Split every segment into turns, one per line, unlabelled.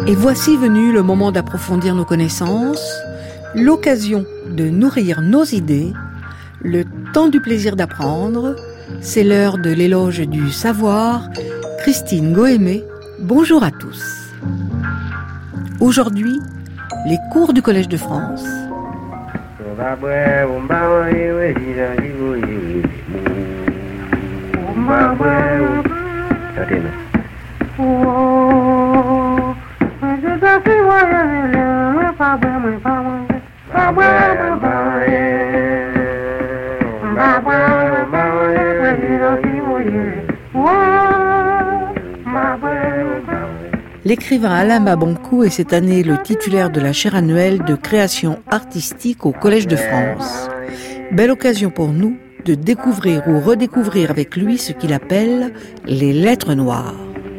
Et voici venu le moment d'approfondir nos connaissances, l'occasion de nourrir nos idées, le temps du plaisir d'apprendre. C'est l'heure de l'éloge du savoir. Christine Goémé, bonjour à tous. Aujourd'hui, les cours du Collège de France. L'écrivain Alain Mabankou est cette année le titulaire de la chaire annuelle de création artistique au Collège de France. Belle occasion pour nous de découvrir ou redécouvrir avec lui ce qu'il appelle les lettres noires.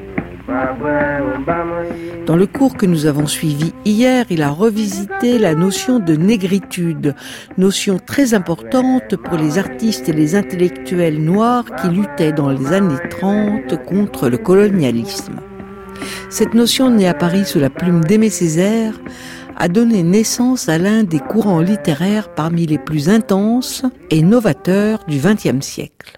Dans le cours que nous avons suivi hier, il a revisité la notion de négritude, notion très importante pour les artistes et les intellectuels noirs qui luttaient dans les années 30 contre le colonialisme. Cette notion, née à Paris sous la plume d'Aimé Césaire, a donné naissance à l'un des courants littéraires parmi les plus intenses et novateurs du XXe siècle.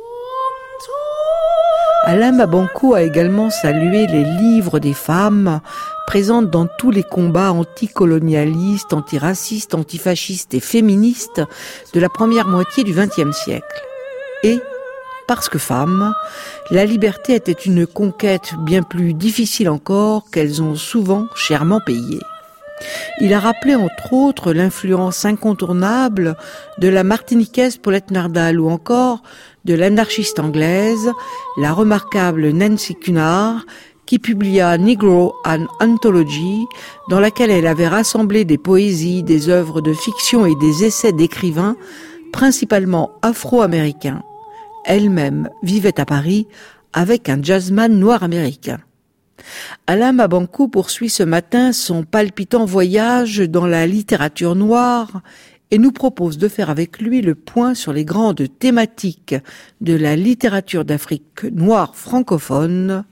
Alain Mabankou a également salué les livres des femmes présentes dans tous les combats anticolonialistes, antiracistes, antifascistes et féministes de la première moitié du XXe siècle. Et, parce que femmes, la liberté était une conquête bien plus difficile encore qu'elles ont souvent chèrement payée. Il a rappelé entre autres l'influence incontournable de la martiniquaise Paulette Nardal ou encore de l'anarchiste anglaise, la remarquable Nancy Cunard, qui publia Negro An Anthology, dans laquelle elle avait rassemblé des poésies, des œuvres de fiction et des essais d'écrivains, principalement afro-américains. Elle-même vivait à Paris avec un jazzman noir américain. Alain Mabankou poursuit ce matin son palpitant voyage dans la littérature noire et nous propose de faire avec lui le point sur les grandes thématiques de la littérature d'Afrique noire francophone.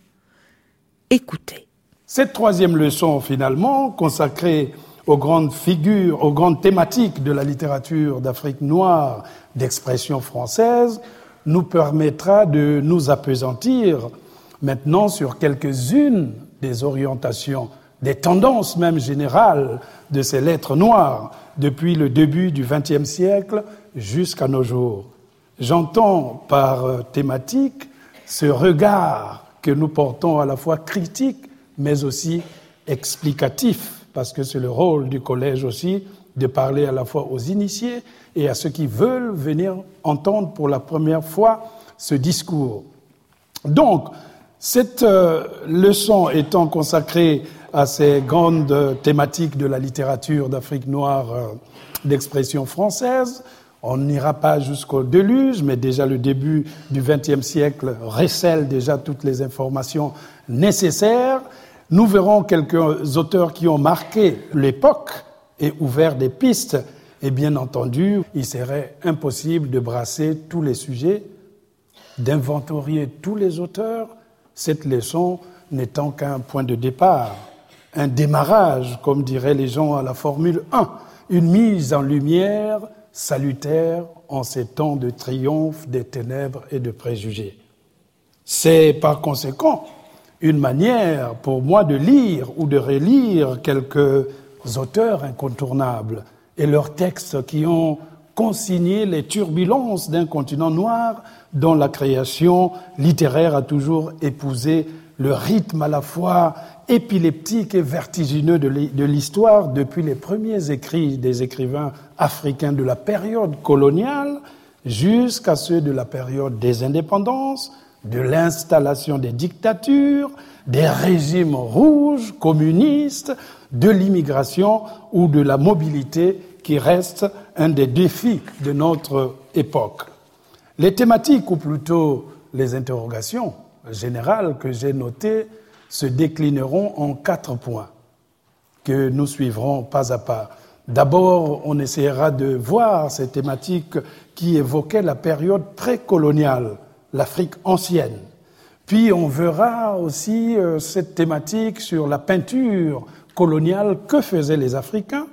Écoutez.
Cette troisième leçon, finalement, consacrée aux grandes figures, aux grandes thématiques de la littérature d'Afrique noire d'expression française, nous permettra de nous appesantir maintenant sur quelques-unes des orientations, des tendances même générales de ces lettres noires depuis le début du XXe siècle jusqu'à nos jours. J'entends par thématique ce regard que nous portons à la fois critique mais aussi explicatif, parce que c'est le rôle du collège aussi de parler à la fois aux initiés et à ceux qui veulent venir entendre pour la première fois ce discours. Donc, cette leçon étant consacrée à ces grandes thématiques de la littérature d'Afrique noire d'expression française, on n'ira pas jusqu'au déluge, mais déjà le début du XXe siècle recèle déjà toutes les informations nécessaires. Nous verrons quelques auteurs qui ont marqué l'époque et ouvert des pistes. Et bien entendu, il serait impossible de brasser tous les sujets, d'inventorier tous les auteurs, cette leçon n'étant qu'un point de départ, un démarrage, comme diraient les gens à la Formule 1, une mise en lumière salutaire en ces temps de triomphe des ténèbres et de préjugés. C'est par conséquent une manière pour moi de lire ou de relire quelques auteurs incontournables et leurs textes qui ont consigné les turbulences d'un continent noir dont la création littéraire a toujours épousé le rythme à la fois épileptique et vertigineux de l'histoire depuis les premiers écrits des écrivains africains de la période coloniale jusqu'à ceux de la période des indépendances, de l'installation des dictatures, des régimes rouges, communistes, de l'immigration ou de la mobilité qui reste un des défis de notre époque. Les thématiques, ou plutôt les interrogations générales que j'ai notées, se déclineront en 4 points que nous suivrons pas à pas. D'abord, on essaiera de voir ces thématiques qui évoquaient la période précoloniale, l'Afrique ancienne. Puis on verra aussi cette thématique sur la peinture coloniale que faisaient les Africains.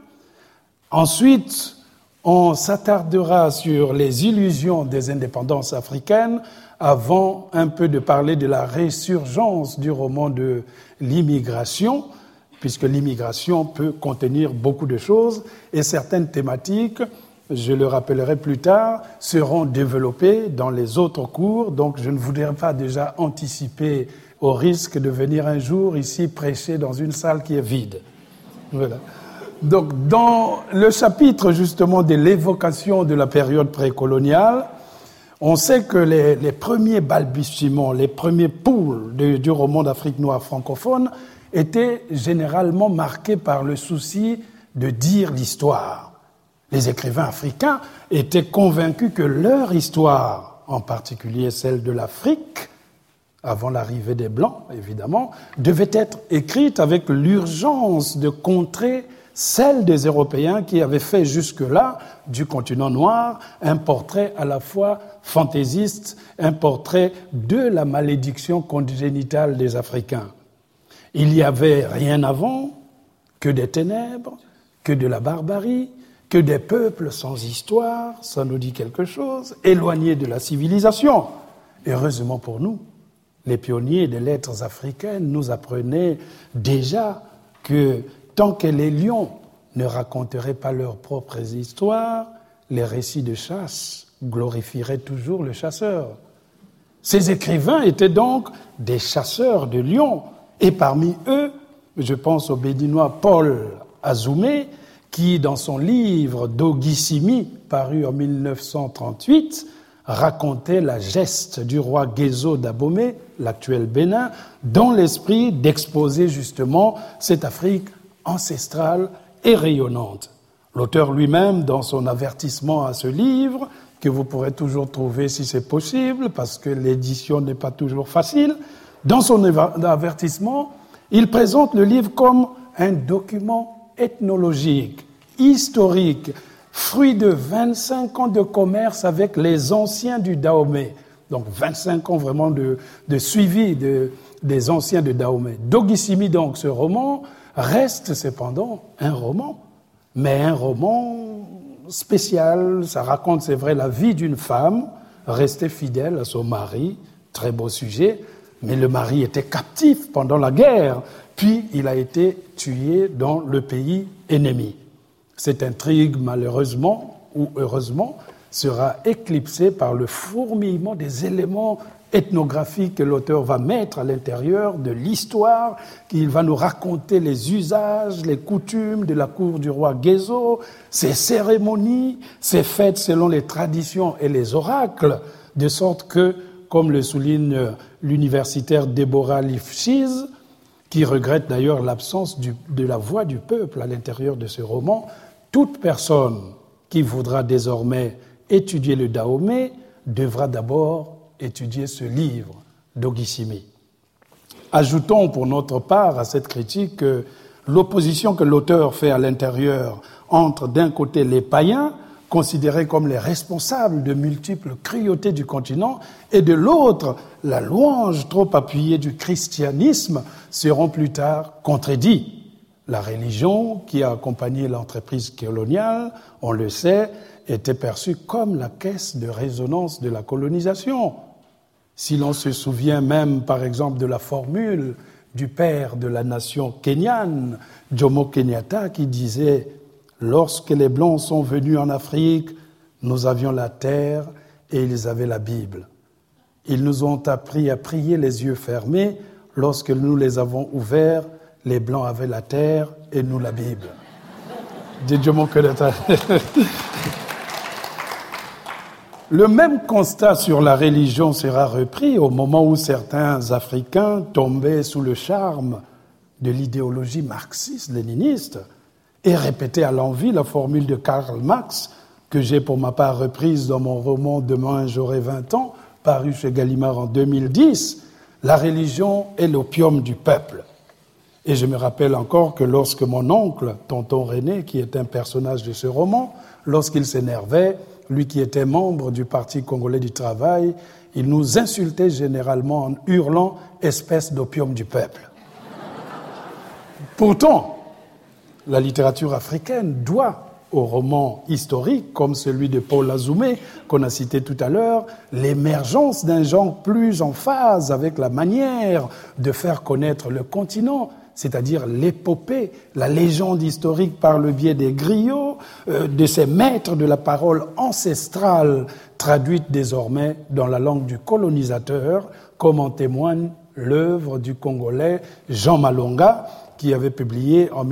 Ensuite, on s'attardera sur les illusions des indépendances africaines avant un peu de parler de la résurgence du roman de l'immigration, puisque l'immigration peut contenir beaucoup de choses et certaines thématiques, je le rappellerai plus tard, seront développées dans les autres cours. Donc je ne voudrais pas déjà anticiper au risque de venir un jour ici prêcher dans une salle qui est vide. Voilà. Donc dans le chapitre justement de l'évocation de la période précoloniale, on sait que les premiers balbutiements, les premiers pouls du roman d'Afrique noire francophone étaient généralement marqués par le souci de dire l'histoire. Les écrivains africains étaient convaincus que leur histoire, en particulier celle de l'Afrique, avant l'arrivée des Blancs, évidemment, devait être écrite avec l'urgence de contrer celle des Européens qui avaient fait jusque-là du continent noir un portrait à la fois fantaisiste, un portrait de la malédiction congénitale des Africains. Il n'y avait rien avant que des ténèbres, que de la barbarie, que des peuples sans histoire, ça nous dit quelque chose, éloignés de la civilisation. Heureusement pour nous, les pionniers des lettres africaines nous apprenaient déjà que tant que les lions ne raconteraient pas leurs propres histoires, les récits de chasse glorifieraient toujours le chasseur. Ces écrivains étaient donc des chasseurs de lions, et parmi eux, je pense au Béninois Paul Azoumé, qui, dans son livre d'Ogisimi, paru en 1938, racontait la geste du roi Guézo d'Abomey, l'actuel Bénin, dans l'esprit d'exposer justement cette Afrique ancestrale et rayonnante. L'auteur lui-même, dans son avertissement à ce livre, que vous pourrez toujours trouver si c'est possible, parce que l'édition n'est pas toujours facile, dans son avertissement, il présente le livre comme un document ethnologique, historique, fruit de 25 ans de commerce avec les anciens du Dahomey. Donc 25 ans vraiment de suivi des anciens de Dahomey. D'Ogisimi, donc, ce roman reste cependant un roman, mais un roman spécial. Ça raconte, c'est vrai, la vie d'une femme restée fidèle à son mari, très beau sujet, mais le mari était captif pendant la guerre, puis il a été tué dans le pays ennemi. Cette intrigue, malheureusement ou heureusement, sera éclipsée par le fourmillement des éléments ethnographiques que l'auteur va mettre à l'intérieur de l'histoire, qu'il va nous raconter les usages, les coutumes de la cour du roi Guézo, ses cérémonies, ses fêtes selon les traditions et les oracles, de sorte que, comme le souligne l'universitaire Deborah Lifshitz, qui regrette d'ailleurs l'absence de la voix du peuple à l'intérieur de ce roman, toute personne qui voudra désormais étudier le Dahomey devra d'abord étudier ce livre d'Ogisimi. Ajoutons pour notre part à cette critique que l'opposition que l'auteur fait à l'intérieur entre d'un côté les païens, considérés comme les responsables de multiples cruautés du continent, et de l'autre, la louange trop appuyée du christianisme, seront plus tard contredits. La religion qui a accompagné l'entreprise coloniale, on le sait, était perçue comme la caisse de résonance de la colonisation. Si l'on se souvient même, par exemple, de la formule du père de la nation kenyane, Jomo Kenyatta, qui disait « Lorsque les Blancs sont venus en Afrique, nous avions la terre et ils avaient la Bible. Ils nous ont appris à prier les yeux fermés. Lorsque nous les avons ouverts, les Blancs avaient la terre et nous la Bible. » Dit Jomo Kenyatta. Le même constat sur la religion sera repris au moment où certains Africains tombaient sous le charme de l'idéologie marxiste-léniniste et répétaient à l'envi la formule de Karl Marx, que j'ai pour ma part reprise dans mon roman « Demain j'aurai 20 ans », paru chez Gallimard en 2010, la religion est l'opium du peuple. Et je me rappelle encore que lorsque mon oncle, tonton René, qui est un personnage de ce roman, lorsqu'il s'énervait, lui qui était membre du Parti congolais du travail, il nous insultait généralement en hurlant « espèce d'opium du peuple ». Pourtant, la littérature africaine doit aux romans historiques, comme celui de Paul Azoumé, qu'on a cité tout à l'heure, l'émergence d'un genre plus en phase avec la manière de faire connaître le continent, c'est-à-dire l'épopée, la légende historique par le biais des griots, de ces maîtres de la parole ancestrale, traduite désormais dans la langue du colonisateur, comme en témoigne l'œuvre du Congolais Jean Malonga, qui avait publié en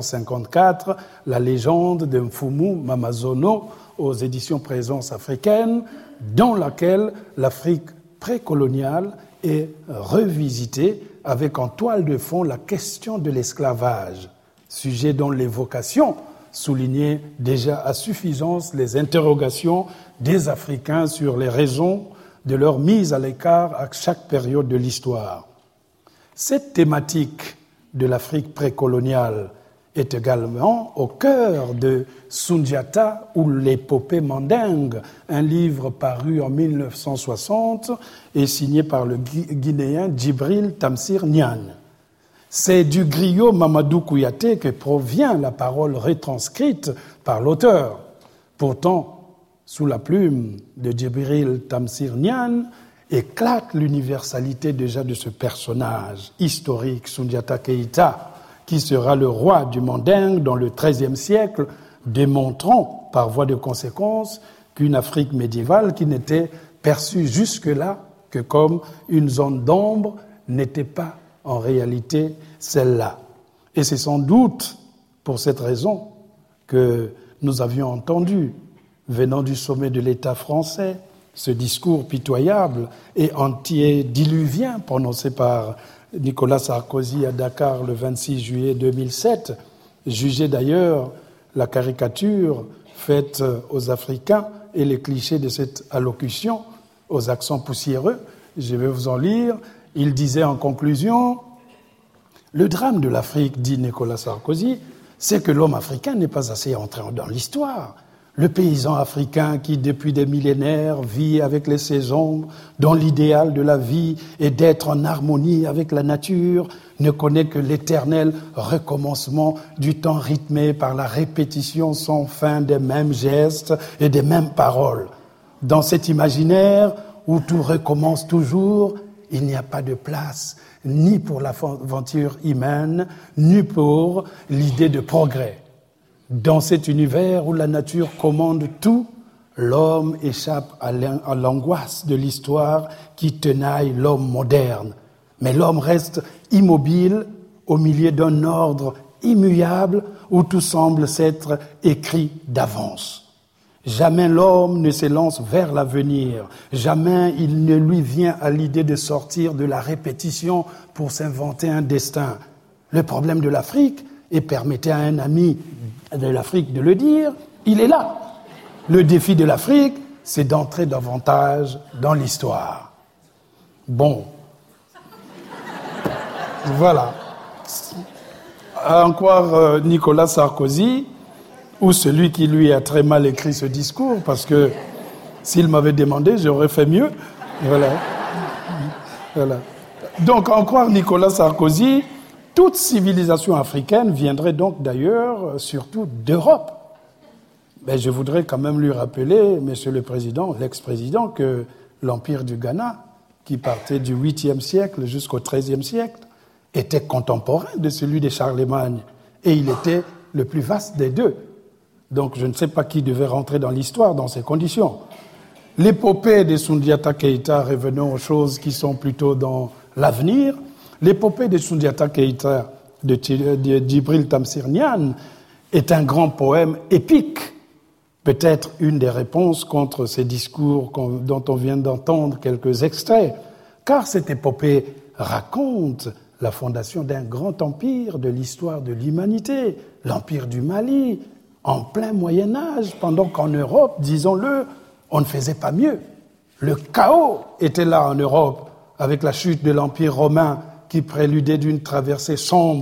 1954 la légende de Mfumu Mamazono aux éditions Présence africaine, dans laquelle l'Afrique précoloniale est revisitée avec en toile de fond la question de l'esclavage, sujet dont l'évocation soulignait déjà à suffisance les interrogations des Africains sur les raisons de leur mise à l'écart à chaque période de l'histoire. Cette thématique de l'Afrique précoloniale est également au cœur de Sundiata ou l'épopée mandingue, un livre paru en 1960 et signé par le Guinéen Djibril Tamsir Niane. C'est du griot Mamadou Kouyaté que provient la parole retranscrite par l'auteur. Pourtant, sous la plume de Djibril Tamsir Niane, éclate l'universalité déjà de ce personnage historique, Sundiata Keïta, qui sera le roi du Mandingue dans le XIIIe siècle, démontrant par voie de conséquence qu'une Afrique médiévale qui n'était perçue jusque-là que comme une zone d'ombre n'était pas en réalité celle-là. Et c'est sans doute pour cette raison que nous avions entendu, venant du sommet de l'État français, ce discours pitoyable et anti-diluvien prononcé par Nicolas Sarkozy à Dakar le 26 juillet 2007, jugeait d'ailleurs la caricature faite aux Africains et les clichés de cette allocution aux accents poussiéreux. Je vais vous en lire. Il disait en conclusion « Le drame de l'Afrique, dit Nicolas Sarkozy, c'est que l'homme africain n'est pas assez entré dans l'histoire. Le paysan africain qui, depuis des millénaires, vit avec les saisons, dont l'idéal de la vie est d'être en harmonie avec la nature, ne connaît que l'éternel recommencement du temps rythmé par la répétition sans fin des mêmes gestes et des mêmes paroles. Dans cet imaginaire où tout recommence toujours, il n'y a pas de place ni pour l'aventure humaine, ni pour l'idée de progrès. Dans cet univers où la nature commande tout, l'homme échappe à l'angoisse de l'histoire qui tenaille l'homme moderne. Mais l'homme reste immobile au milieu d'un ordre immuable où tout semble s'être écrit d'avance. Jamais l'homme ne s'élance vers l'avenir. Jamais il ne lui vient à l'idée de sortir de la répétition pour s'inventer un destin. Le problème de l'Afrique, et permettez à un ami de l'Afrique de le dire, il est là. Le défi de l'Afrique, c'est d'entrer davantage dans l'histoire. Bon. Voilà. À en croire Nicolas Sarkozy, ou celui qui lui a très mal écrit ce discours, parce que s'il m'avait demandé, j'aurais fait mieux. Voilà. Voilà. Donc, à en croire Nicolas Sarkozy, toute civilisation africaine viendrait donc d'ailleurs surtout d'Europe. Mais je voudrais quand même lui rappeler, Monsieur le Président, l'ex-président, que l'Empire du Ghana, qui partait du 8e siècle jusqu'au 13e siècle, était contemporain de celui de Charlemagne. Et il était le plus vaste des deux. Donc je ne sais pas qui devait rentrer dans l'histoire dans ces conditions. L'épopée de Sundiata Keïta, revenons aux choses qui sont plutôt dans l'avenir. L'épopée de Sundiata Keïta de Djibril Tamsir Niane est un grand poème épique, peut-être une des réponses contre ces discours dont on vient d'entendre quelques extraits, car cette épopée raconte la fondation d'un grand empire de l'histoire de l'humanité, l'empire du Mali, en plein Moyen-Âge, pendant qu'en Europe, disons-le, on ne faisait pas mieux. Le chaos était là en Europe, avec la chute de l'Empire romain qui préludait d'une traversée sombre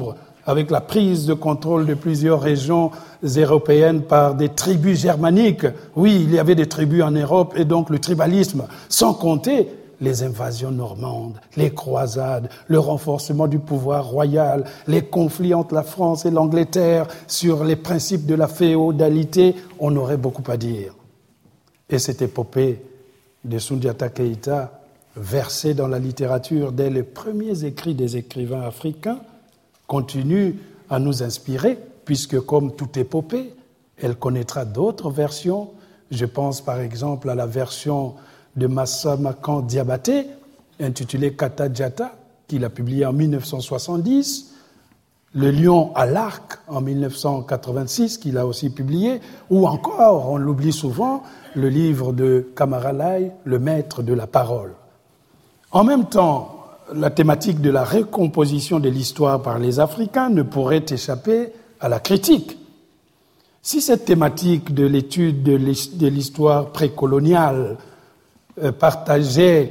avec la prise de contrôle de plusieurs régions européennes par des tribus germaniques. Oui, il y avait des tribus en Europe et donc le tribalisme, sans compter les invasions normandes, les croisades, le renforcement du pouvoir royal, les conflits entre la France et l'Angleterre sur les principes de la féodalité, on aurait beaucoup à dire. Et cette épopée de Soundiata Keïta, versée dans la littérature dès les premiers écrits des écrivains africains, continue à nous inspirer, puisque comme toute épopée, elle connaîtra d'autres versions. Je pense par exemple à la version de Massa Makan Diabaté, intitulée Kata Djata, qu'il a publié en 1970, Le Lion à l'arc en 1986, qu'il a aussi publié, ou encore, on l'oublie souvent, le livre de Kamara Lai, Le Maître de la Parole. En même temps, la thématique de la recomposition de l'histoire par les Africains ne pourrait échapper à la critique. Si cette thématique de l'étude de l'histoire précoloniale partageait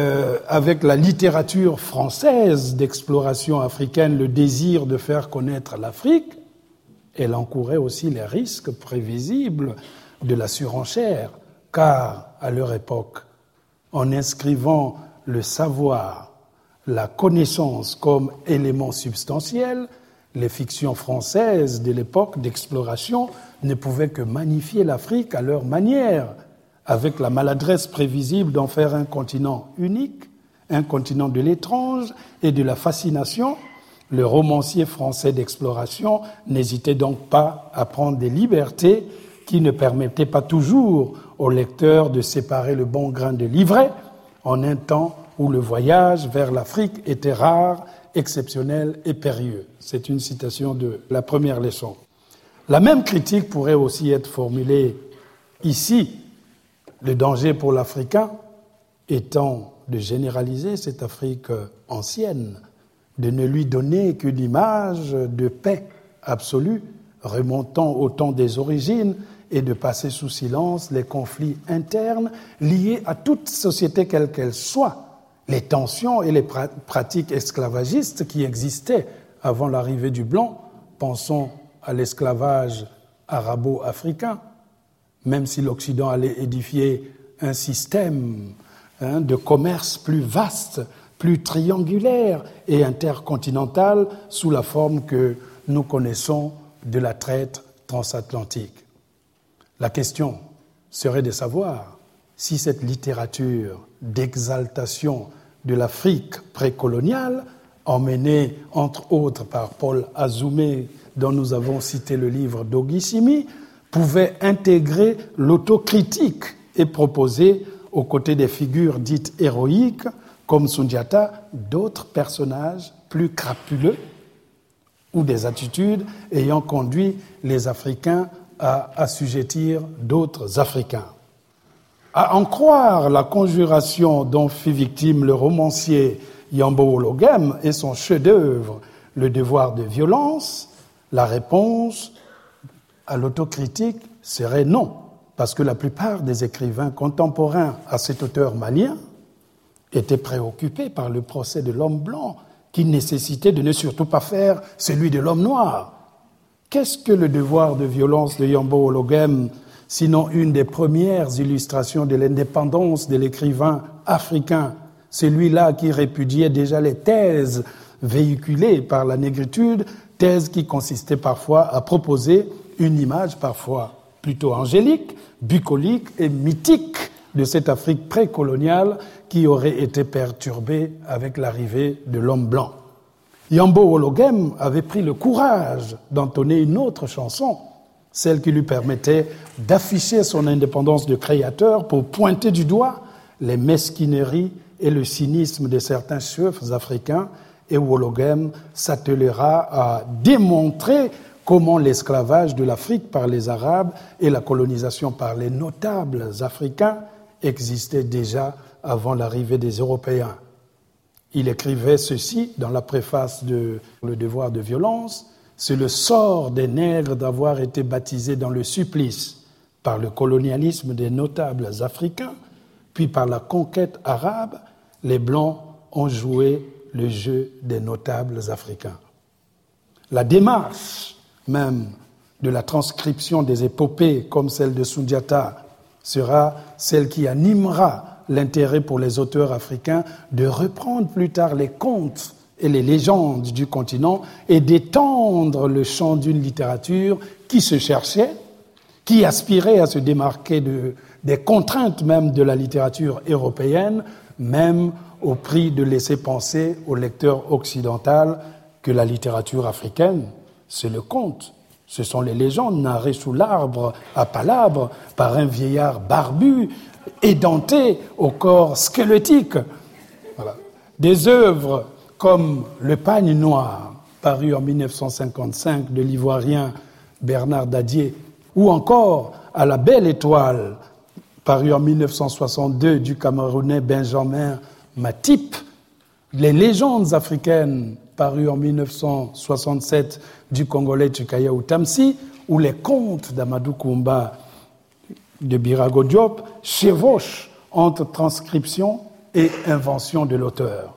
avec la littérature française d'exploration africaine le désir de faire connaître l'Afrique, elle encourait aussi les risques prévisibles de la surenchère, car à leur époque, en inscrivant le savoir, la connaissance comme élément substantiel, les fictions françaises de l'époque d'exploration ne pouvaient que magnifier l'Afrique à leur manière, avec la maladresse prévisible d'en faire un continent unique, un continent de l'étrange et de la fascination. Le romancier français d'exploration n'hésitait donc pas à prendre des libertés qui ne permettaient pas toujours au lecteur de séparer le bon grain de l'ivraie en un temps où le voyage vers l'Afrique était rare, exceptionnel et périlleux. C'est une citation de la première leçon. La même critique pourrait aussi être formulée ici. Le danger pour l'Africain étant de généraliser cette Afrique ancienne, de ne lui donner qu'une image de paix absolue, remontant au temps des origines, et de passer sous silence les conflits internes liés à toute société quelle qu'elle soit, les tensions et les pratiques esclavagistes qui existaient avant l'arrivée du blanc. Pensons à l'esclavage arabo-africain, même si l'Occident allait édifier un système de commerce plus vaste, plus triangulaire et intercontinental sous la forme que nous connaissons de la traite transatlantique. La question serait de savoir si cette littérature d'exaltation de l'Afrique précoloniale, emmenée entre autres par Paul Azoumé, dont nous avons cité le livre d'Ogisimi, pouvait intégrer l'autocritique et proposer, aux côtés des figures dites héroïques, comme Soundiata, d'autres personnages plus crapuleux ou des attitudes ayant conduit les Africains à assujettir d'autres Africains. À en croire la conjuration dont fut victime le romancier Yambo Ologem et son chef-d'œuvre « Le devoir de violence », la réponse à l'autocritique serait non, parce que la plupart des écrivains contemporains à cet auteur malien étaient préoccupés par le procès de l'homme blanc, qui nécessitait de ne surtout pas faire celui de l'homme noir. Qu'est-ce que le devoir de violence de Yambo Ologem, sinon une des premières illustrations de l'indépendance de l'écrivain africain, celui-là qui répudiait déjà les thèses véhiculées par la négritude, thèses qui consistaient parfois à proposer une image parfois plutôt angélique, bucolique et mythique de cette Afrique précoloniale qui aurait été perturbée avec l'arrivée de l'homme blanc. Yambo Ologem avait pris le courage d'entonner une autre chanson, celle qui lui permettait d'afficher son indépendance de créateur pour pointer du doigt les mesquineries et le cynisme de certains chefs africains, et Ologem s'attelera à démontrer comment l'esclavage de l'Afrique par les Arabes et la colonisation par les notables africains existaient déjà avant l'arrivée des Européens. Il écrivait ceci dans la préface de Le devoir de violence: « C'est le sort des nègres d'avoir été baptisés dans le supplice par le colonialisme des notables africains, puis par la conquête arabe, les Blancs ont joué le jeu des notables africains. » La démarche même de la transcription des épopées comme celle de Sundiata sera celle qui animera l'intérêt pour les auteurs africains de reprendre plus tard les contes et les légendes du continent et d'étendre le champ d'une littérature qui se cherchait, qui aspirait à se démarquer des contraintes même de la littérature européenne, même au prix de laisser penser au lecteur occidental que la littérature africaine, c'est le conte. Ce sont les légendes narrées sous l'arbre à palabre par un vieillard barbu, édenté au corps squelettique. Voilà. Des œuvres comme Le Pagne Noir, paru en 1955 de l'Ivoirien Bernard Dadier, ou encore À la Belle Étoile, paru en 1962 du Camerounais Benjamin Matip, Les légendes africaines, paru en 1967 du Congolais Tchikaya Outamsi, ou les contes d'Amadou Koumba de Birago Diop chevauchent entre transcription et invention de l'auteur.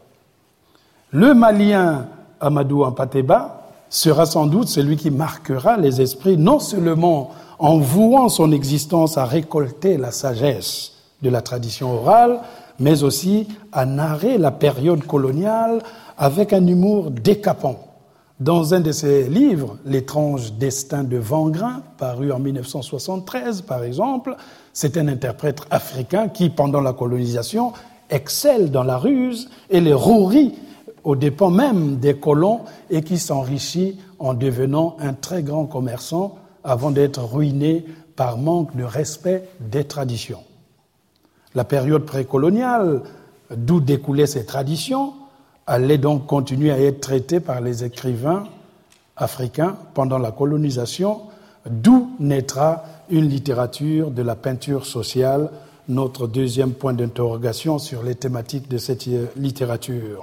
Le Malien Amadou Hampâté-Bâ sera sans doute celui qui marquera les esprits, non seulement en vouant son existence à récolter la sagesse de la tradition orale, mais aussi à narrer la période coloniale avec un humour décapant. Dans un de ses livres, L'étrange destin de Vangrin, paru en 1973 par exemple, c'est un interprète africain qui, pendant la colonisation, excelle dans la ruse et les roueries aux dépens même des colons et qui s'enrichit en devenant un très grand commerçant avant d'être ruiné par manque de respect des traditions. La période précoloniale, d'où découlaient ces traditions, allait donc continuer à être traitée par les écrivains africains pendant la colonisation, d'où naîtra une littérature de la peinture sociale, notre deuxième point d'interrogation sur les thématiques de cette littérature.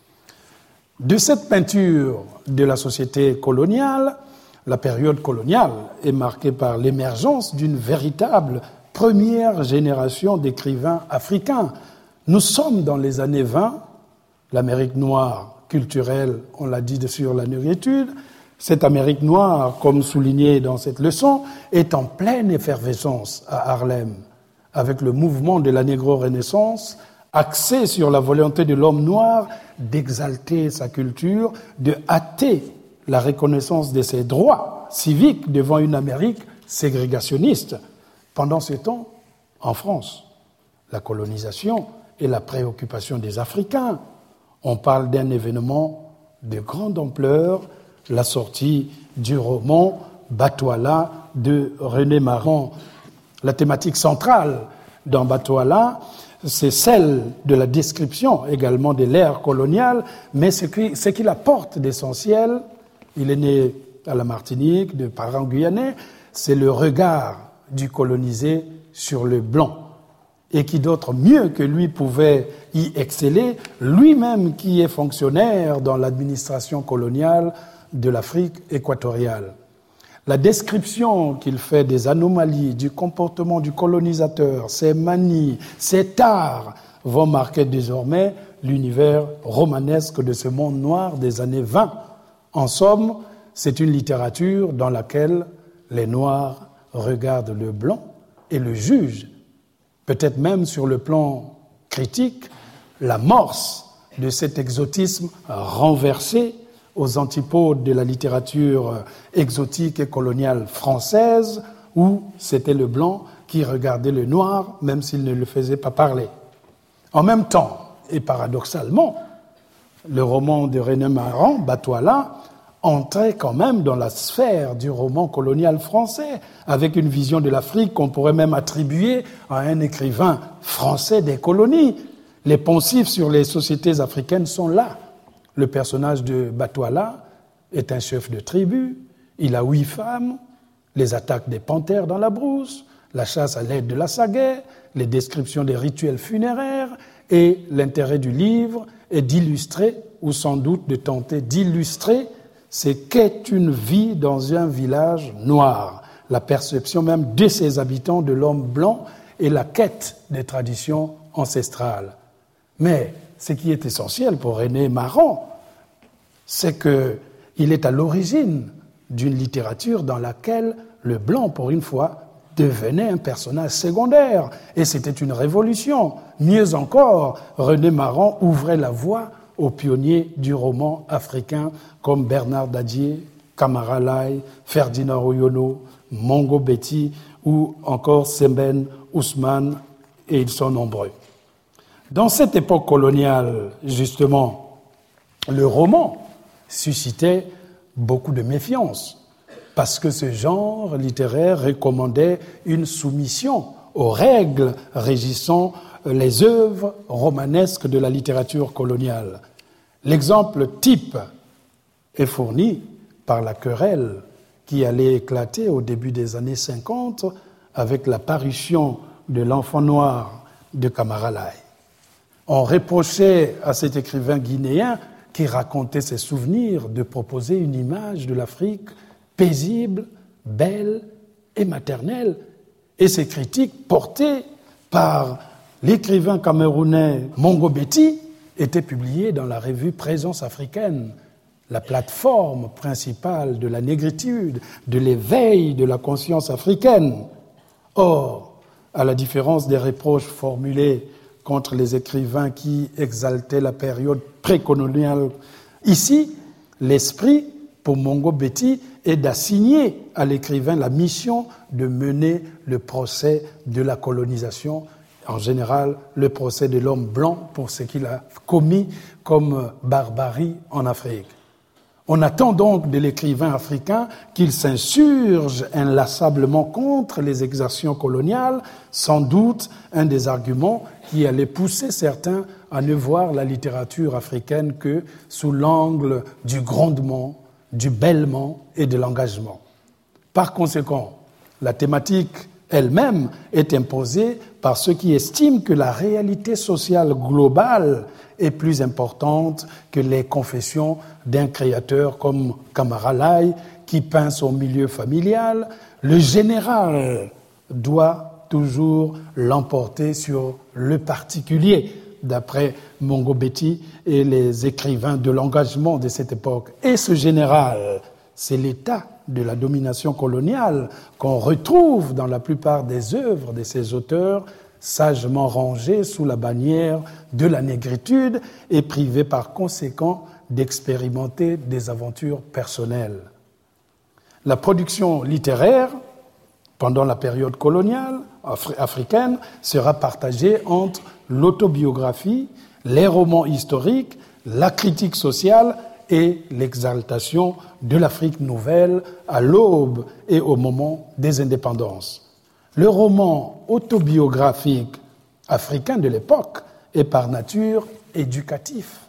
De cette peinture de la société coloniale, la période coloniale est marquée par l'émergence d'une véritable première génération d'écrivains africains. Nous sommes dans les années 20, l'Amérique noire culturelle, on l'a dit sur la négritude. Cette Amérique noire, comme souligné dans cette leçon, est en pleine effervescence à Harlem, avec le mouvement de la négro-renaissance, axé sur la volonté de l'homme noir d'exalter sa culture, de hâter la reconnaissance de ses droits civiques devant une Amérique ségrégationniste. Pendant ce temps, en France, la colonisation et la préoccupation des Africains. On parle d'un événement de grande ampleur, la sortie du roman Batouala de René Maran. La thématique centrale dans Batouala, c'est celle de la description également de l'ère coloniale, mais ce qu'il apporte d'essentiel, il est né à la Martinique, de parents guyanais, c'est le regard du colonisé sur le blanc. Et qui d'autre mieux que lui pouvait y exceller, lui-même qui est fonctionnaire dans l'administration coloniale de l'Afrique équatoriale. La description qu'il fait des anomalies, du comportement du colonisateur, ses manies, ses tares, vont marquer désormais l'univers romanesque de ce monde noir des années 20. En somme, c'est une littérature dans laquelle les Noirs regardent le blanc et le jugent. Peut-être même sur le plan critique, l'amorce de cet exotisme renversé aux antipodes de la littérature exotique et coloniale française, où c'était le blanc qui regardait le noir, même s'il ne le faisait pas parler. En même temps, et paradoxalement, le roman de René Maran, Batouala, entrait quand même dans la sphère du roman colonial français, avec une vision de l'Afrique qu'on pourrait même attribuer à un écrivain français des colonies. Les poncifs sur les sociétés africaines sont là. Le personnage de Batouala est un chef de tribu, il a 8 femmes, les attaques des panthères dans la brousse, la chasse à l'aide de la sagaie, les descriptions des rituels funéraires, et l'intérêt du livre est d'illustrer, ou sans doute de tenter d'illustrer, ce qu'est une vie dans un village noir, la perception même de ses habitants, de l'homme blanc, et la quête des traditions ancestrales. Mais ce qui est essentiel pour René Maran, c'est Il est à l'origine d'une littérature dans laquelle le blanc, pour une fois, devenait un personnage secondaire. Et c'était une révolution. Mieux encore, René Maran ouvrait la voie aux pionniers du roman africain comme Bernard Dadier, Camara Laye, Ferdinand Oyono, Mongo Betty ou encore Sembène Ousmane, et ils sont nombreux. Dans cette époque coloniale, justement, le roman suscitait beaucoup de méfiance parce que ce genre littéraire recommandait une soumission aux règles régissant les œuvres romanesques de la littérature coloniale. L'exemple type est fourni par la querelle qui allait éclater au début des années 50 avec la parution de l'Enfant noir de Camara Laye. On reprochait à cet écrivain guinéen qui racontait ses souvenirs de proposer une image de l'Afrique paisible, belle et maternelle. Et ces critiques portées par l'écrivain camerounais Mongo Betty étaient publiées dans la revue Présence africaine, la plateforme principale de la négritude, de l'éveil de la conscience africaine. Or, à la différence des reproches formulés contre les écrivains qui exaltaient la période précoloniale, ici, l'esprit, pour Mongo Betty, est d'assigner à l'écrivain la mission de mener le procès de la colonisation, en général le procès de l'homme blanc pour ce qu'il a commis comme barbarie en Afrique. On attend donc de l'écrivain africain qu'il s'insurge inlassablement contre les exactions coloniales, sans doute un des arguments qui allait pousser certains à ne voir la littérature africaine que sous l'angle du grondement, du bêlement et de l'engagement. Par conséquent, la thématique elle-même est imposée par ceux qui estiment que la réalité sociale globale est plus importante que les confessions d'un créateur comme Camara Laye qui peint son milieu familial. Le général doit toujours l'emporter sur le particulier, d'après Mongo Betty et les écrivains de l'engagement de cette époque. Et ce général, c'est l'état de la domination coloniale qu'on retrouve dans la plupart des œuvres de ces auteurs sagement rangés sous la bannière de la négritude et privés par conséquent d'expérimenter des aventures personnelles. La production littéraire, pendant la période coloniale africaine, sera partagée entre l'autobiographie, les romans historiques, la critique sociale et l'exaltation de l'Afrique nouvelle à l'aube et au moment des indépendances. Le roman autobiographique africain de l'époque est par nature éducatif.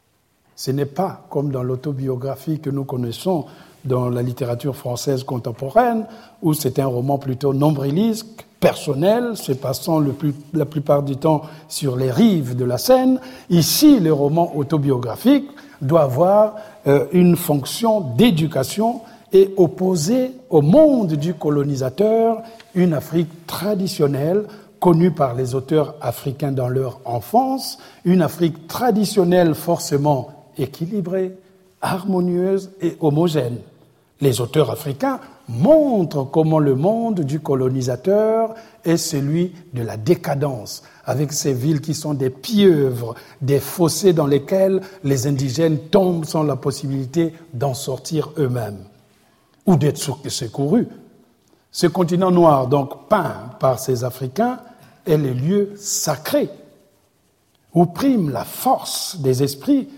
Ce n'est pas comme dans l'autobiographie que nous connaissons dans la littérature française contemporaine, où c'est un roman plutôt nombriliste, personnel, se passant la plupart du temps sur les rives de la Seine. Ici, le roman autobiographique doit avoir une fonction d'éducation et opposer au monde du colonisateur une Afrique traditionnelle connue par les auteurs africains dans leur enfance, une Afrique traditionnelle forcément équilibrée, harmonieuse et homogène. Les auteurs africains montrent comment le monde du colonisateur est celui de la décadence, avec ces villes qui sont des pieuvres, des fossés dans lesquels les indigènes tombent sans la possibilité d'en sortir eux-mêmes ou d'être secourus. Ce continent noir, donc peint par ces Africains, est le lieu sacré où prime la force des esprits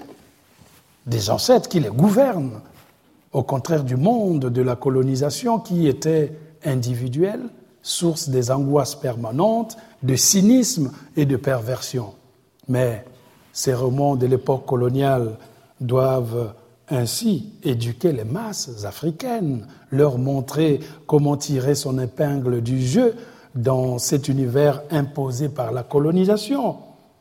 des ancêtres qui les gouvernent, au contraire du monde de la colonisation qui était individuel, source des angoisses permanentes, de cynisme et de perversion. Mais ces romans de l'époque coloniale doivent ainsi éduquer les masses africaines, leur montrer comment tirer son épingle du jeu dans cet univers imposé par la colonisation.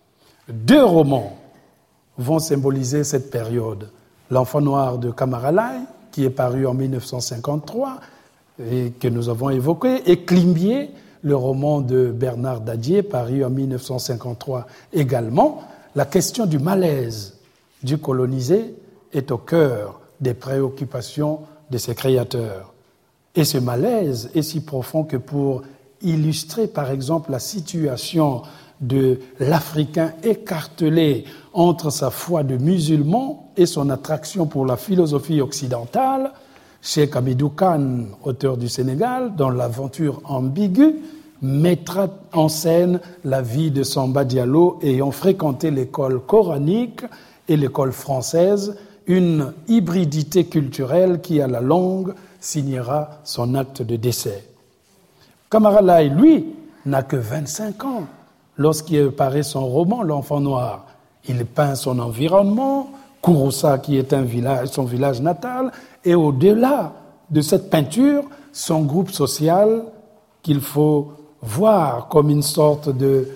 2 romans vont symboliser cette période. L'Enfant noir de Camara Laye, qui est paru en 1953 et que nous avons évoqué, et Climbié, le roman de Bernard Dadier, paru en 1953 également. La question du malaise du colonisé est au cœur des préoccupations de ses créateurs. Et ce malaise est si profond que pour illustrer par exemple la situation de l'Africain écartelé entre sa foi de musulman et son attraction pour la philosophie occidentale, Cheikh Hamidou Kane, auteur du Sénégal, dans l'aventure ambiguë, mettra en scène la vie de Samba Diallo ayant fréquenté l'école coranique et l'école française, une hybridité culturelle qui, à la longue, signera son acte de décès. Camara Laye, lui, n'a que 25 ans lorsqu'il paraît son roman « L'enfant noir ». Il peint son environnement, Kouroussa qui est son village natal, et au-delà de cette peinture, son groupe social qu'il faut voir comme une sorte de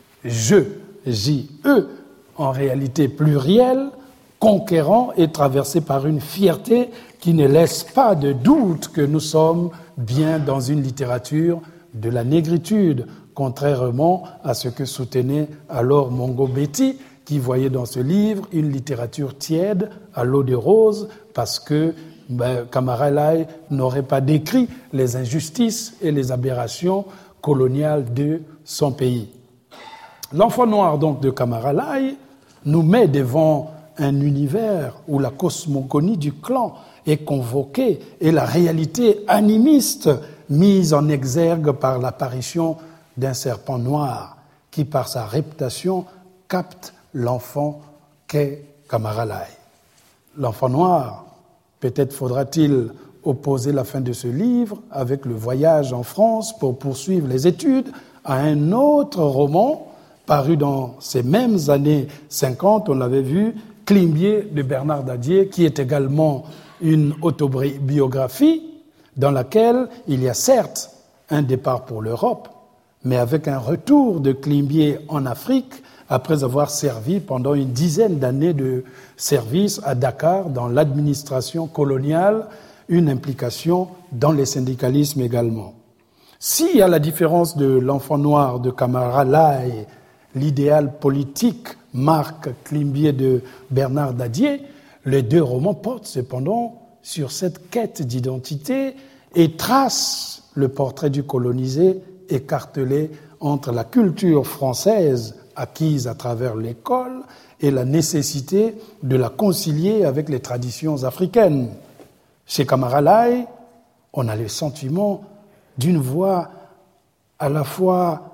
jeu, J-E, en réalité pluriel, conquérant et traversé par une fierté qui ne laisse pas de doute que nous sommes bien dans une littérature de la négritude, contrairement à ce que soutenait alors Mongo Betty, qui voyait dans ce livre une littérature tiède, à l'eau de rose, parce que Camara Laye n'aurait pas décrit les injustices et les aberrations coloniales de son pays. L'enfant noir donc de Camara Laye nous met devant un univers où la cosmogonie du clan est convoquée et la réalité animiste mise en exergue par l'apparition d'un serpent noir qui, par sa réputation, capte l'enfant qu'est Camara Laye. L'enfant noir, peut-être faudra-t-il opposer la fin de ce livre avec le voyage en France pour poursuivre les études à un autre roman paru dans ces mêmes années 50, on l'avait vu, Climbié de Bernard Dadier, qui est également une autobiographie dans laquelle il y a certes un départ pour l'Europe, mais avec un retour de Climbié en Afrique après avoir servi pendant une dizaine d'années de service à Dakar dans l'administration coloniale, une implication dans les syndicalismes également. Si, à la différence de l'enfant noir de Camara Laye, l'idéal politique marque Climbié de Bernard Dadier, les deux romans portent cependant sur cette quête d'identité et tracent le portrait du colonisé écartelé entre la culture française acquise à travers l'école et la nécessité de la concilier avec les traditions africaines. Chez Camara Laye, on a le sentiment d'une voix à la fois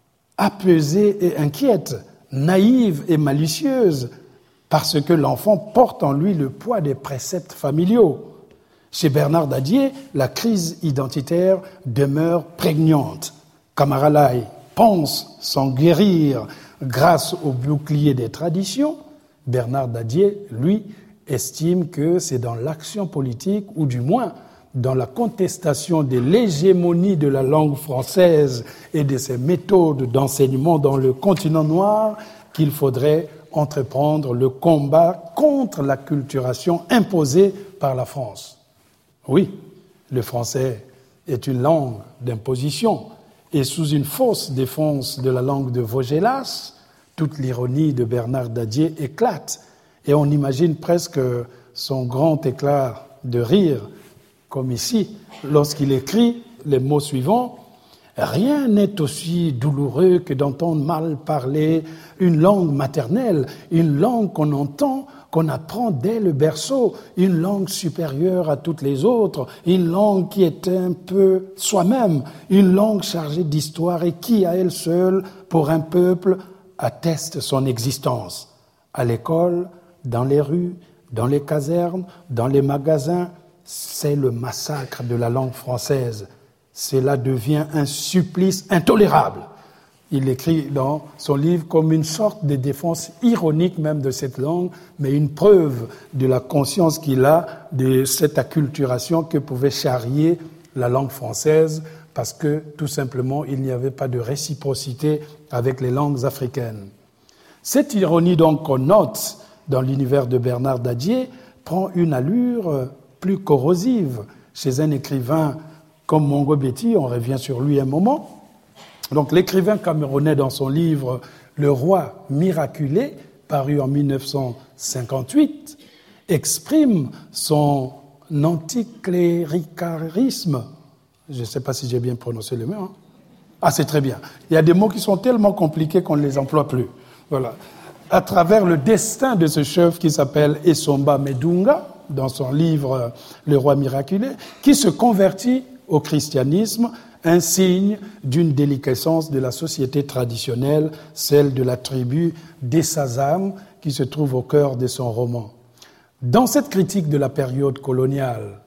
apaisée et inquiète, naïve et malicieuse, parce que l'enfant porte en lui le poids des préceptes familiaux. Chez Bernard Dadier, la crise identitaire demeure prégnante. Camara Laye pense s'en guérir grâce au bouclier des traditions. Bernard Dadier, lui, estime que c'est dans l'action politique, ou du moins dans la contestation de l'hégémonie de la langue française et de ses méthodes d'enseignement dans le continent noir qu'il faudrait entreprendre le combat contre l'acculturation imposée par la France. Oui, le français est une langue d'imposition et sous une fausse défense de la langue de Vaugelas, toute l'ironie de Bernard Dadier éclate et on imagine presque son grand éclat de rire, comme ici, lorsqu'il écrit les mots suivants. « Rien n'est aussi douloureux que d'entendre mal parler une langue maternelle, une langue qu'on entend, qu'on apprend dès le berceau, une langue supérieure à toutes les autres, une langue qui est un peu soi-même, une langue chargée d'histoire et qui, à elle seule, pour un peuple, atteste son existence. À l'école, dans les rues, dans les casernes, dans les magasins, c'est le massacre de la langue française. Cela devient un supplice intolérable. » Il écrit dans son livre comme une sorte de défense ironique même de cette langue, mais une preuve de la conscience qu'il a de cette acculturation que pouvait charrier la langue française, parce que tout simplement il n'y avait pas de réciprocité avec les langues africaines. Cette ironie donc qu'on note dans l'univers de Bernard Dadier prend une allure plus corrosive chez un écrivain comme Mongo Betty, on revient sur lui un moment. Donc l'écrivain camerounais dans son livre « Le roi miraculé », paru en 1958, exprime son anticléricalisme. Je ne sais pas si j'ai bien prononcé le mot. Hein? Ah, c'est très bien. Il y a des mots qui sont tellement compliqués qu'on ne les emploie plus. Voilà. À travers le destin de ce chef qui s'appelle Essomba Medunga, dans son livre Le Roi miraculé, qui se convertit au christianisme, un signe d'une déliquescence de la société traditionnelle, celle de la tribu d'Essazam, qui se trouve au cœur de son roman. Dans cette critique de la période coloniale,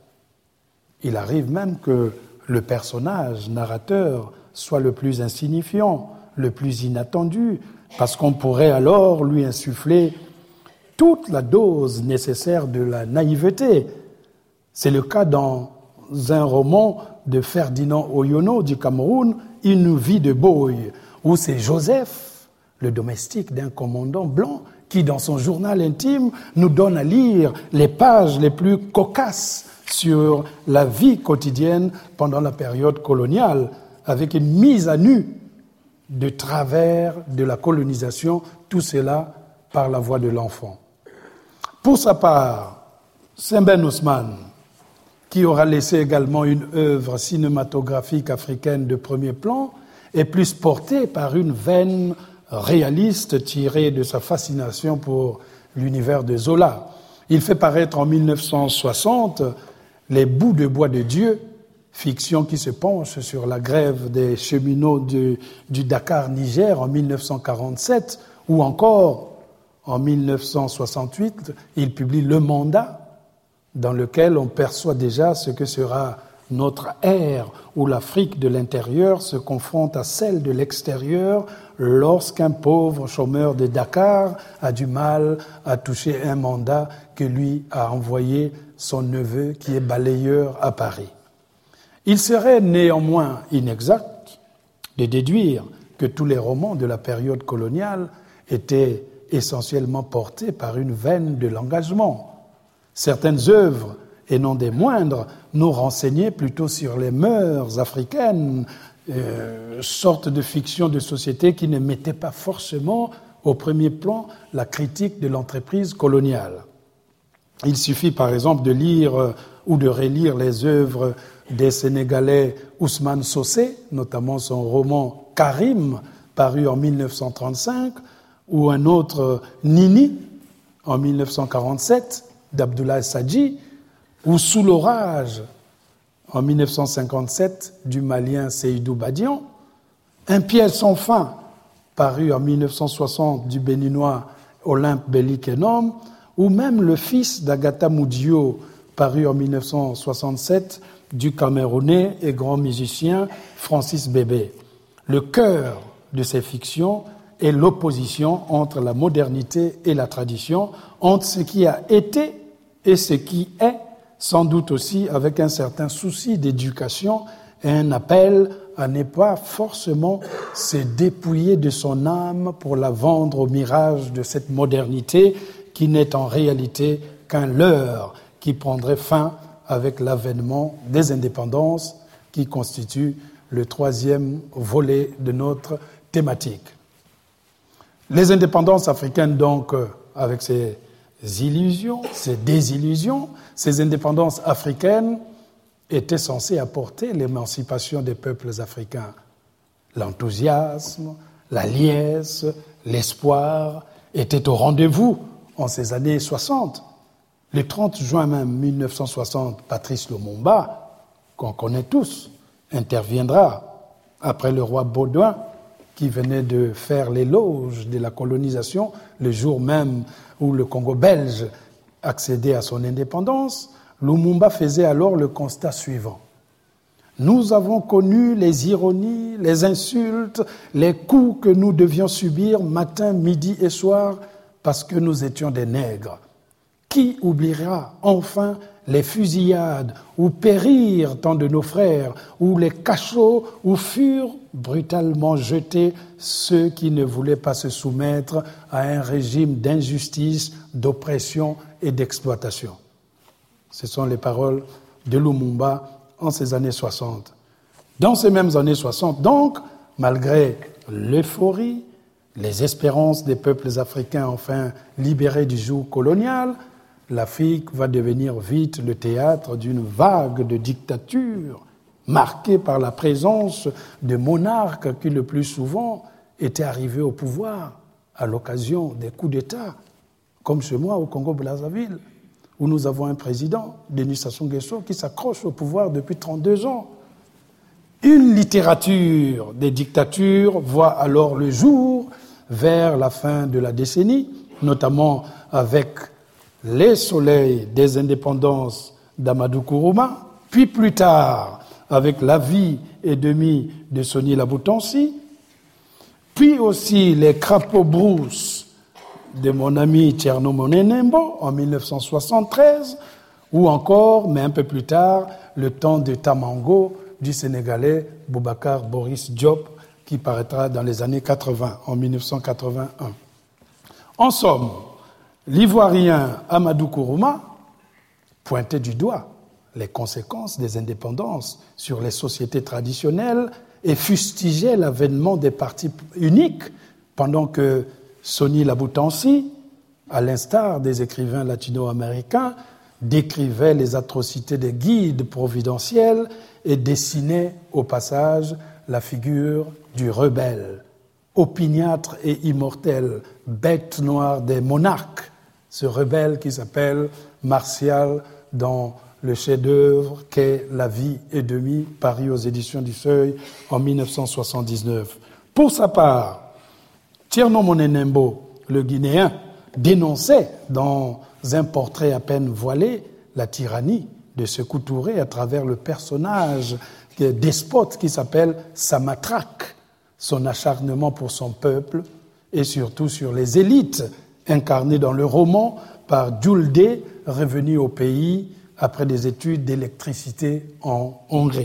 il arrive même que le personnage narrateur soit le plus insignifiant, le plus inattendu, parce qu'on pourrait alors lui insuffler toute la dose nécessaire de la naïveté. C'est le cas dans un roman de Ferdinand Oyono du Cameroun, Une vie de Boy, où c'est Joseph, le domestique d'un commandant blanc, qui, dans son journal intime, nous donne à lire les pages les plus cocasses sur la vie quotidienne pendant la période coloniale, avec une mise à nu de travers de la colonisation, tout cela par la voix de l'enfant. Pour sa part, Sembène Ousmane, qui aura laissé également une œuvre cinématographique africaine de premier plan, est plus porté par une veine réaliste tirée de sa fascination pour l'univers de Zola. Il fait paraître en 1960 Les bouts de bois de Dieu, fiction qui se penche sur la grève des cheminots du Dakar, Niger, en 1947, ou encore en 1968, il publie Le Mandat, dans lequel on perçoit déjà ce que sera notre ère, où l'Afrique de l'intérieur se confronte à celle de l'extérieur lorsqu'un pauvre chômeur de Dakar a du mal à toucher un mandat que lui a envoyé son neveu qui est balayeur à Paris. Il serait néanmoins inexact de déduire que tous les romans de la période coloniale étaient essentiellement portés par une veine de l'engagement. Certaines œuvres, et non des moindres, nous renseignaient plutôt sur les mœurs africaines, sorte de fiction de société qui ne mettait pas forcément au premier plan la critique de l'entreprise coloniale. Il suffit par exemple de lire ou de relire les œuvres des Sénégalais Ousmane Socé, notamment son roman Karim, paru en 1935, ou un autre Nini, en 1947, d'Abdoulaye Sadji, ou Sous l'orage, en 1957, du Malien Seydou Badian, Un piège sans fin, paru en 1960, du Béninois Olympe Belli-Kenom, ou même Le fils d'Agatha Moudio, paru en 1967, du Camerounais et grand musicien Francis Bébé. Le cœur de ces fictions est l'opposition entre la modernité et la tradition, entre ce qui a été et ce qui est, sans doute aussi avec un certain souci d'éducation et un appel à ne pas forcément se dépouiller de son âme pour la vendre au mirage de cette modernité qui n'est en réalité qu'un leurre qui prendrait fin avec l'avènement des indépendances qui constitue le troisième volet de notre thématique. Les indépendances africaines, donc, avec ces illusions, ces désillusions, ces indépendances africaines étaient censées apporter l'émancipation des peuples africains. L'enthousiasme, la liesse, l'espoir étaient au rendez-vous en ces années 60. Le 30 juin même 1960, Patrice Lumumba, qu'on connaît tous, interviendra après le roi Baudouin, qui venait de faire l'éloge de la colonisation le jour même où le Congo belge accédait à son indépendance. Lumumba faisait alors le constat suivant. Nous avons connu les ironies, les insultes, les coups que nous devions subir matin, midi et soir parce que nous étions des nègres. Qui oubliera enfin les fusillades où périrent tant de nos frères, ou les cachots où furent brutalement jetés ceux qui ne voulaient pas se soumettre à un régime d'injustice, d'oppression et d'exploitation. Ce sont les paroles de Lumumba en ces années 60. Dans ces mêmes années 60, donc, malgré l'euphorie, les espérances des peuples africains enfin libérés du joug colonial, l'Afrique va devenir vite le théâtre d'une vague de dictature marquée par la présence de monarques qui le plus souvent étaient arrivés au pouvoir à l'occasion des coups d'État, comme chez moi au Congo-Brazzaville, où nous avons un président, Denis Sassou Nguesso, qui s'accroche au pouvoir depuis 32 ans. Une littérature des dictatures voit alors le jour vers la fin de la décennie, notamment avec Les Soleils des indépendances d'Amadou Kourouma, puis plus tard avec La vie et demie de Sonny Laboutansi, puis aussi Les crapauds brousses de mon ami Thierno Monenembo en 1973, ou encore, mais un peu plus tard, Le temps de Tamango du Sénégalais Boubacar Boris Diop, qui paraîtra dans les années 80, en 1981. En somme, l'Ivoirien Amadou Kourouma pointait du doigt les conséquences des indépendances sur les sociétés traditionnelles et fustigeait l'avènement des partis uniques, pendant que Sonny Laboutansi, à l'instar des écrivains latino-américains, décrivait les atrocités des guides providentiels et dessinait au passage la figure du rebelle, opiniâtre et immortel, bête noire des monarques, ce rebelle qui s'appelle Martial dans le chef-d'œuvre qu'est La vie et demie, paru aux éditions du Seuil en 1979. Pour sa part, Thierno Monenembo, le Guinéen, dénonçait dans un portrait à peine voilé la tyrannie de Sékou Touré à travers le personnage despote qui s'appelle Samatraque, son acharnement pour son peuple et surtout sur les élites incarnées dans le roman par Djouldé, revenu au pays après des études d'électricité en Hongrie.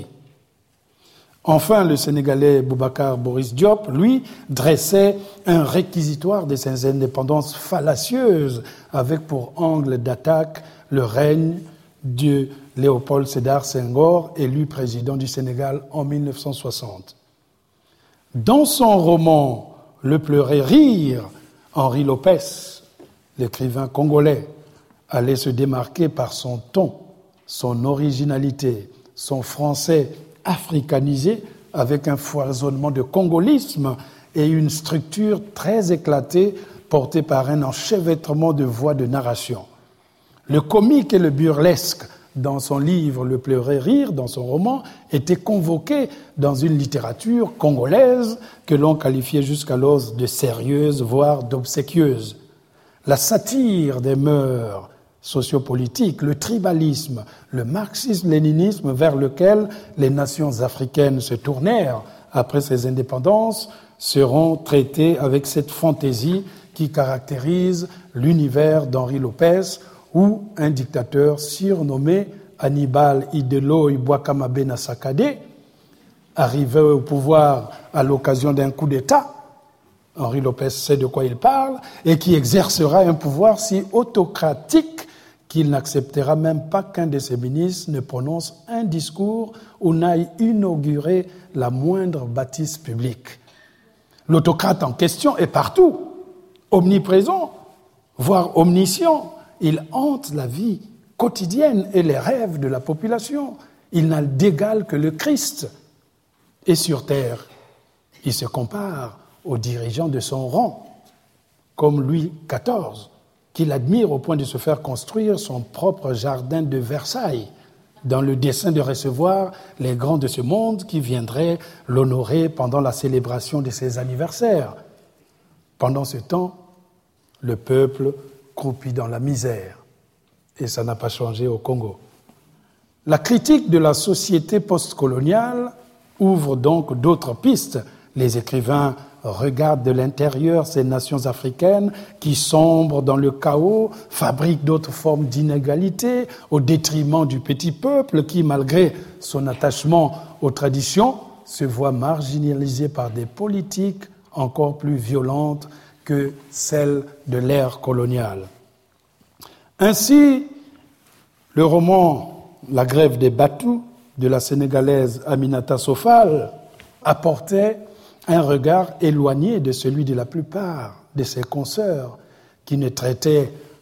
Enfin, le Sénégalais Boubacar Boris Diop, lui, dressait un réquisitoire de ces indépendances fallacieuses avec pour angle d'attaque le règne de Léopold Sédar Senghor, élu président du Sénégal en 1960. Dans son roman « Le pleurer rire », Henri Lopez, l'écrivain congolais, allait se démarquer par son ton, son originalité, son français africanisé avec un foisonnement de congolisme et une structure très éclatée portée par un enchevêtrement de voix de narration. Le comique et le burlesque dans son livre « Le pleurer rire », dans son roman, étaient convoqués dans une littérature congolaise que l'on qualifiait jusqu'alors de sérieuse, voire d'obséquieuse. La satire des mœurs sociopolitiques, le tribalisme, le marxisme-léninisme vers lequel les nations africaines se tournèrent après ces indépendances seront traités avec cette fantaisie qui caractérise l'univers d'Henri Lopez, où un dictateur surnommé Hannibal Ideloi Bouakama Bena Sakadé, arrivé au pouvoir à l'occasion d'un coup d'État, Henri Lopez sait de quoi il parle, et qui exercera un pouvoir si autocratique qu'il n'acceptera même pas qu'un de ses ministres ne prononce un discours ou n'aille inaugurer la moindre bâtisse publique. L'autocrate en question est partout, omniprésent, voire omniscient. Il hante la vie quotidienne et les rêves de la population. Il n'a d'égal que le Christ. Et sur terre, il se compare aux dirigeants de son rang, comme Louis XIV, qu'il admire au point de se faire construire son propre jardin de Versailles, dans le dessein de recevoir les grands de ce monde qui viendraient l'honorer pendant la célébration de ses anniversaires. Pendant ce temps, le peuple croupit dans la misère, et ça n'a pas changé au Congo. La critique de la société postcoloniale ouvre donc d'autres pistes. Les écrivains regardent de l'intérieur ces nations africaines qui sombrent dans le chaos, fabriquent d'autres formes d'inégalité au détriment du petit peuple qui, malgré son attachement aux traditions, se voit marginalisé par des politiques encore plus violentes que celles de l'ère coloniale. Ainsi, le roman « La grève des Batus » de la Sénégalaise Aminata Sofal apportait un regard éloigné de celui de la plupart de ses consoeurs qui ne traitaient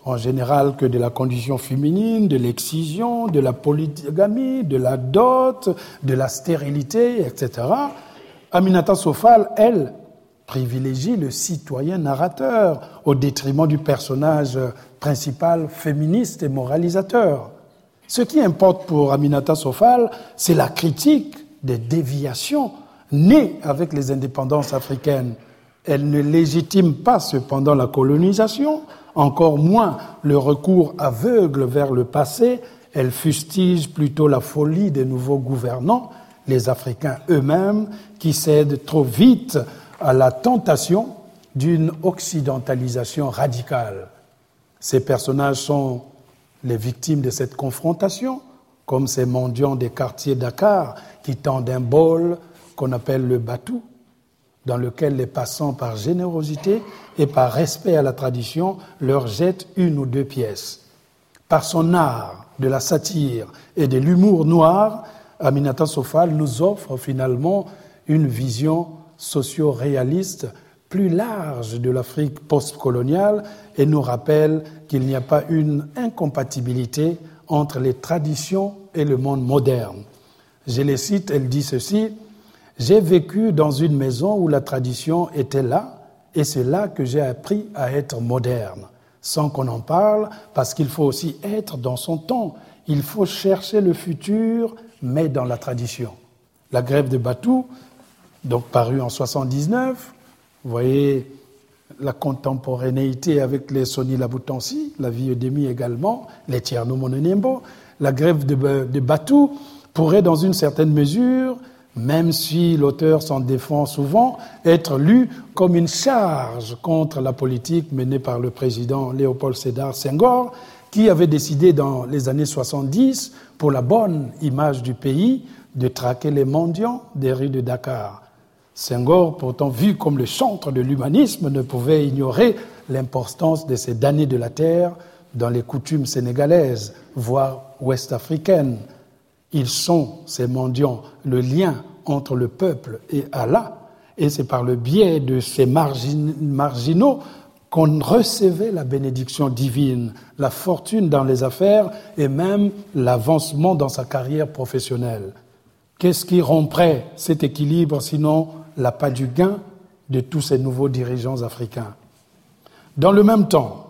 en général que de la condition féminine, de l'excision, de la polygamie, de la dot, de la stérilité, etc. Aminata Sofal, elle, privilégie le citoyen narrateur au détriment du personnage principal féministe et moralisateur. Ce qui importe pour Aminata Sofal, c'est la critique des déviations nées avec les indépendances africaines. Elle ne légitime pas cependant la colonisation, encore moins le recours aveugle vers le passé. Elle fustige plutôt la folie des nouveaux gouvernants, les Africains eux-mêmes, qui cèdent trop vite à la tentation d'une occidentalisation radicale. Ces personnages sont les victimes de cette confrontation, comme ces mendiants des quartiers Dakar qui tendent un bol qu'on appelle le batou, dans lequel les passants, par générosité et par respect à la tradition, leur jettent une ou deux pièces. Par son art de la satire et de l'humour noir, Aminata Sofal nous offre finalement une vision socio-réaliste plus large de l'Afrique postcoloniale et nous rappelle qu'il n'y a pas une incompatibilité entre les traditions et le monde moderne. Je les cite, elle dit ceci: « J'ai vécu dans une maison où la tradition était là et c'est là que j'ai appris à être moderne, sans qu'on en parle, parce qu'il faut aussi être dans son temps. Il faut chercher le futur, mais dans la tradition. » La grève de Batou, donc paru en 79, vous voyez la contemporanéité avec les Soni Laboutansi, la vie Demi également, les Tierno Mononembo. La grève de Batou pourrait dans une certaine mesure, même si l'auteur s'en défend souvent, être lu comme une charge contre la politique menée par le président Léopold Sédar Senghor, qui avait décidé dans les années 70, pour la bonne image du pays, de traquer les mendiants des rues de Dakar. Senghor, pourtant vu comme le chantre de l'humanisme, ne pouvait ignorer l'importance de ces damnés de la terre dans les coutumes sénégalaises, voire ouest-africaines. Ils sont, ces mendiants, le lien entre le peuple et Allah, et c'est par le biais de ces marginaux qu'on recevait la bénédiction divine, la fortune dans les affaires et même l'avancement dans sa carrière professionnelle. Qu'est-ce qui romprait cet équilibre sinon l'appât du gain de tous ces nouveaux dirigeants africains? Dans le même temps,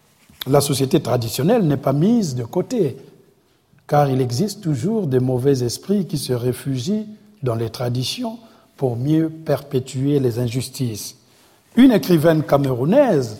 la société traditionnelle n'est pas mise de côté, car il existe toujours des mauvais esprits qui se réfugient dans les traditions pour mieux perpétuer les injustices. Une écrivaine camerounaise,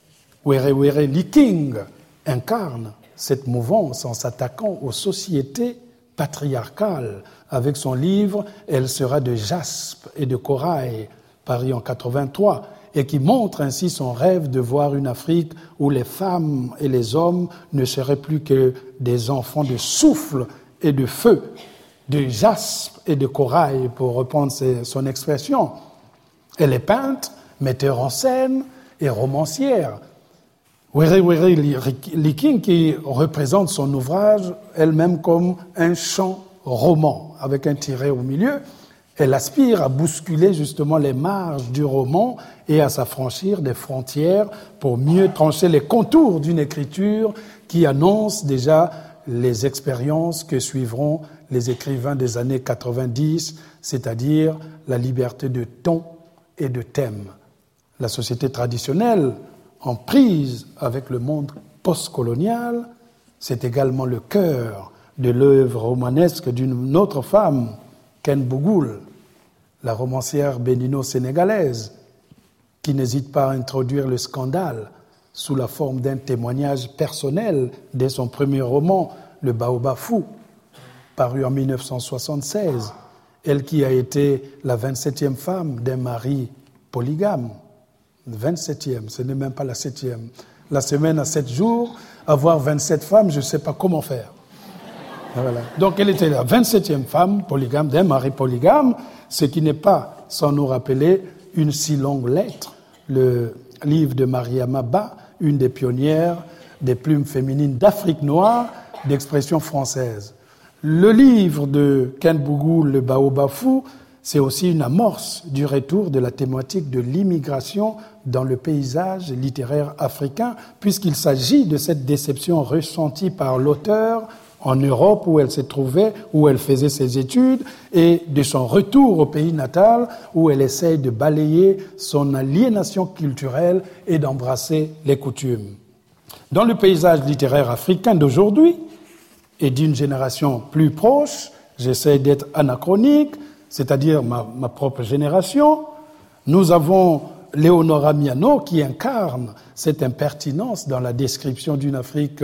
Were Liking, incarne cette mouvance en s'attaquant aux sociétés patriarcales avec son livre « Elle sera de jaspe et de corail », paru en 83, et qui montre ainsi son rêve de voir une Afrique où les femmes et les hommes ne seraient plus que des enfants de souffle et de feu, de jaspe et de corail, pour reprendre son expression. Elle est peintre, metteur en scène et romancière. Were Liking, qui représente son ouvrage elle-même comme un chant roman, avec un tiret au milieu, elle aspire à bousculer justement les marges du roman et à s'affranchir des frontières pour mieux trancher les contours d'une écriture qui annonce déjà les expériences que suivront les écrivains des années 90, c'est-à-dire la liberté de ton et de thème. La société traditionnelle, en prise avec le monde postcolonial, c'est également le cœur de l'œuvre romanesque d'une autre femme, Ken Bougoul, la romancière bénino-sénégalaise, qui n'hésite pas à introduire le scandale sous la forme d'un témoignage personnel dès son premier roman, Le Baobab fou, paru en 1976, elle qui a été la 27e femme d'un mari polygame. 27e, ce n'est même pas la 7e. La semaine a 7 jours, avoir 27 femmes, je ne sais pas comment faire. Voilà. Donc elle était la 27e femme polygame d'un mari polygame, ce qui n'est pas, sans nous rappeler, une si longue lettre. Le livre de Mariama Ba, une des pionnières des plumes féminines d'Afrique noire, d'expression française. Le livre de Ken Bougoul, Le Baobab fou, c'est aussi une amorce du retour de la thématique de l'immigration dans le paysage littéraire africain, puisqu'il s'agit de cette déception ressentie par l'auteur en Europe où elle se trouvait, où elle faisait ses études, et de son retour au pays natal où elle essaye de balayer son aliénation culturelle et d'embrasser les coutumes. Dans le paysage littéraire africain d'aujourd'hui et d'une génération plus proche, j'essaie d'être anachronique, c'est-à-dire ma propre génération, nous avons Léonora Miano qui incarne cette impertinence dans la description d'une Afrique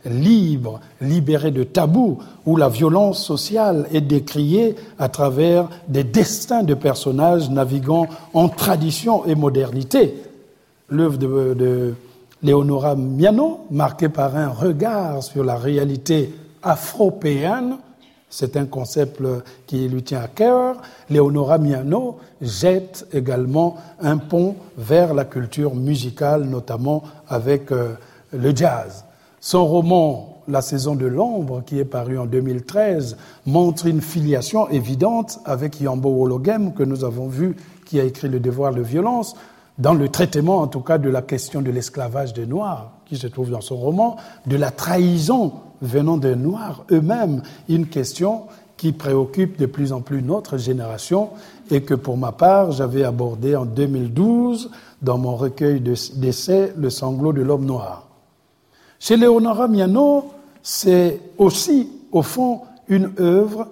libre, libérée de tabous, où la violence sociale est décriée à travers des destins de personnages naviguant en tradition et modernité. L'œuvre de Léonora Miano, marquée par un regard sur la réalité afropéenne, c'est un concept qui lui tient à cœur. Léonora Miano jette également un pont vers la culture musicale, notamment avec le jazz. Son roman « La saison de l'ombre », qui est paru en 2013, montre une filiation évidente avec Yambo Wologem, que nous avons vu, qui a écrit « Le devoir de violence », dans le traitement, en tout cas, de la question de l'esclavage des Noirs, qui se trouve dans son roman, de la trahison venant des Noirs eux-mêmes, une question qui préoccupe de plus en plus notre génération et que, pour ma part, j'avais abordée en 2012 dans mon recueil d'essais « Le sanglot de l'homme noir ». Chez Léonora Miano, c'est aussi, au fond, une œuvre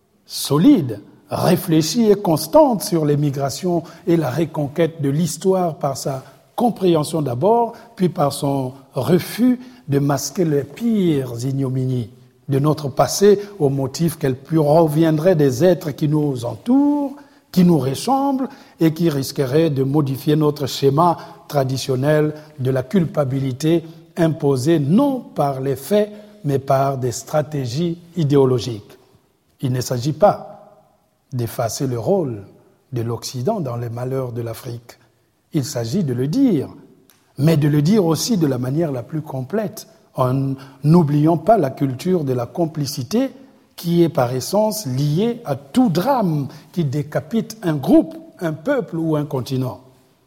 solide, réfléchie et constante sur les migrations et la reconquête de l'histoire par sa compréhension d'abord, puis par son refus de masquer les pires ignominies de notre passé au motif qu'elle proviendrait des êtres qui nous entourent, qui nous ressemblent et qui risqueraient de modifier notre schéma traditionnel de la culpabilité imposée non par les faits, mais par des stratégies idéologiques. Il ne s'agit pas d'effacer le rôle de l'Occident dans les malheurs de l'Afrique. Il s'agit de le dire, mais de le dire aussi de la manière la plus complète, en n'oubliant pas la culture de la complicité qui est par essence liée à tout drame qui décapite un groupe, un peuple ou un continent.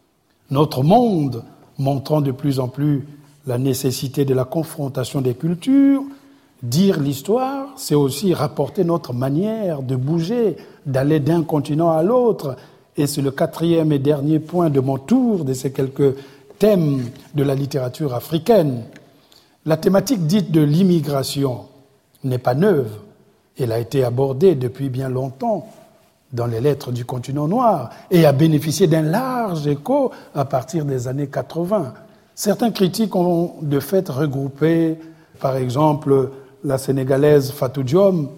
Notre monde, montrant de plus en plus la nécessité de la confrontation des cultures, dire l'histoire, c'est aussi rapporter notre manière de bouger, d'aller d'un continent à l'autre. Et c'est le quatrième et dernier point de mon tour de ces quelques thèmes de la littérature africaine. La thématique dite de l'immigration n'est pas neuve. Elle a été abordée depuis bien longtemps dans les lettres du continent noir et a bénéficié d'un large écho à partir des années 80. Certains critiques ont de fait regroupé, par exemple, la Sénégalaise Fatou Diom,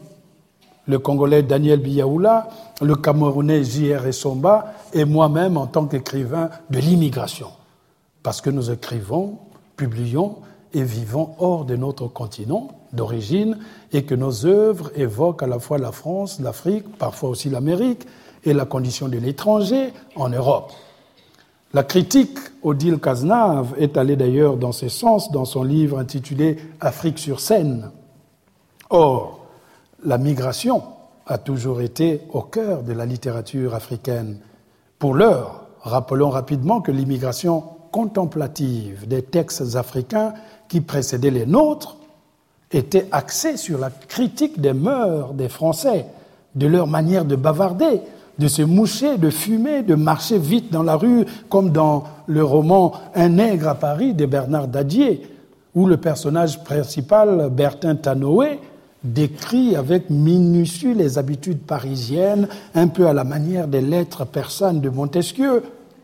le Congolais Daniel Biyaoula, le Camerounais J.R. Essomba et moi-même en tant qu'écrivain de l'immigration. Parce que nous écrivons, publions et vivons hors de notre continent d'origine et que nos œuvres évoquent à la fois la France, l'Afrique, parfois aussi l'Amérique et la condition de l'étranger en Europe. La critique Odile Cazenave est allée d'ailleurs dans ce sens dans son livre intitulé « Afrique sur scène ». Or, la migration a toujours été au cœur de la littérature africaine. Pour l'heure, rappelons rapidement que l'immigration contemplative des textes africains qui précédaient les nôtres était axée sur la critique des mœurs des Français, de leur manière de bavarder, de se moucher, de fumer, de marcher vite dans la rue, comme dans le roman « Un nègre à Paris » de Bernard Dadier, où le personnage principal, Bertin Tanoé, décrit avec minutie les habitudes parisiennes, un peu à la manière des lettres persanes de Montesquieu.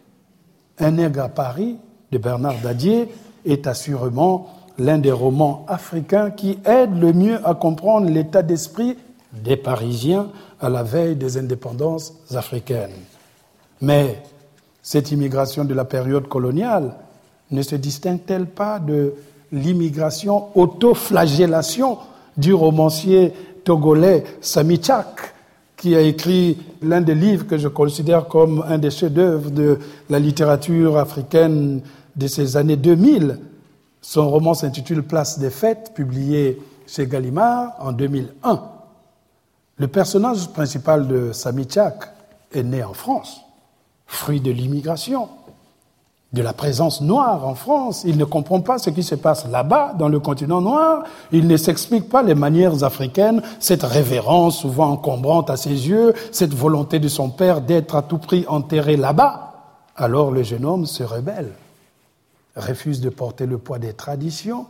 Un nègre à Paris, de Bernard Dadier, est assurément l'un des romans africains qui aide le mieux à comprendre l'état d'esprit des Parisiens à la veille des indépendances africaines. Mais cette immigration de la période coloniale ne se distingue-t-elle pas de l'immigration autoflagellation du romancier togolais Samy Tchak, qui a écrit l'un des livres que je considère comme un des chefs-d'œuvre de la littérature africaine de ces années 2000. Son roman s'intitule « Place des fêtes », publié chez Gallimard en 2001. Le personnage principal de Samy Tchak est né en France, fruit de l'immigration, de la présence noire en France. Il ne comprend pas ce qui se passe là-bas, dans le continent noir. Il ne s'explique pas les manières africaines, cette révérence souvent encombrante à ses yeux, cette volonté de son père d'être à tout prix enterré là-bas. Alors le jeune homme se rebelle, refuse de porter le poids des traditions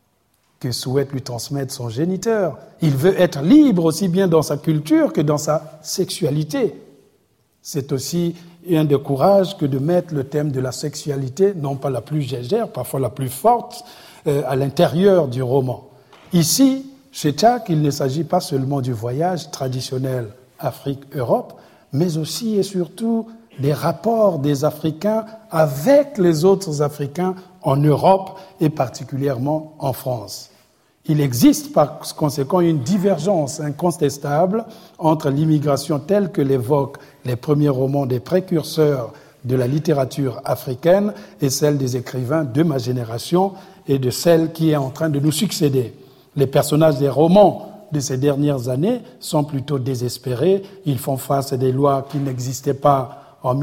que souhaite lui transmettre son géniteur. Il veut être libre aussi bien dans sa culture que dans sa sexualité. C'est aussi un des courages que de mettre le thème de la sexualité, non pas la plus légère, parfois la plus forte, à l'intérieur du roman. Ici, chez Tchak, il ne s'agit pas seulement du voyage traditionnel Afrique-Europe, mais aussi et surtout des rapports des Africains avec les autres Africains en Europe et particulièrement en France. Il existe par conséquent une divergence incontestable entre l'immigration telle que l'évoquent les premiers romans des précurseurs de la littérature africaine et celle des écrivains de ma génération et de celle qui est en train de nous succéder. Les personnages des romans de ces dernières années sont plutôt désespérés. Ils font face à des lois qui n'existaient pas en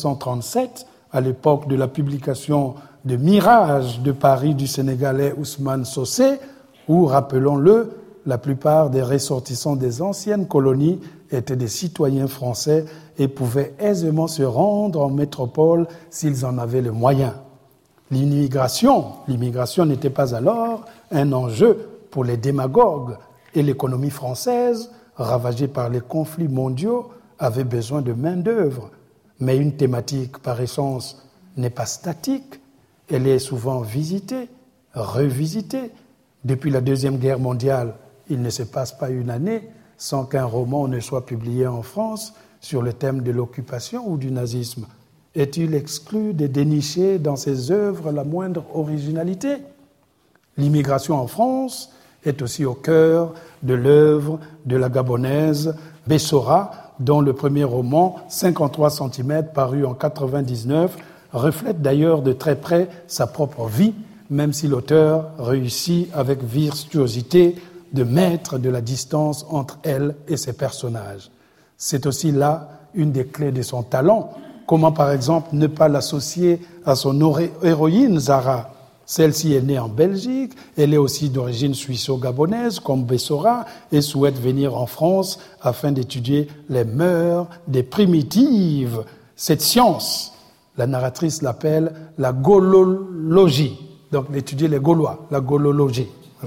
1937, à l'époque de la publication de Mirage de Paris du Sénégalais Ousmane Socé, où, rappelons-le, la plupart des ressortissants des anciennes colonies étaient des citoyens français et pouvaient aisément se rendre en métropole s'ils en avaient les moyens. L'immigration n'était pas alors un enjeu pour les démagogues et l'économie française, ravagée par les conflits mondiaux, avait besoin de main-d'œuvre. Mais une thématique, par essence, n'est pas statique. Elle est souvent visitée, revisitée. Depuis la Deuxième Guerre mondiale, il ne se passe pas une année sans qu'un roman ne soit publié en France sur le thème de l'occupation ou du nazisme. Est-il exclu de dénicher dans ses œuvres la moindre originalité ? L'immigration en France est aussi au cœur de l'œuvre de la Gabonaise Bessora, dont le premier roman, 53 cm, paru en 1999, reflète d'ailleurs de très près sa propre vie, même si l'auteur réussit avec virtuosité de mettre de la distance entre elle et ses personnages. C'est aussi là une des clés de son talent. Comment, par exemple, ne pas l'associer à son héroïne, Zara ? Celle-ci est née en Belgique, elle est aussi d'origine suisse-gabonaise, comme Bessora, et souhaite venir en France afin d'étudier les mœurs des primitives. Cette science, la narratrice l'appelle la gaulologie, donc d'étudier les Gaulois, la gaulologie.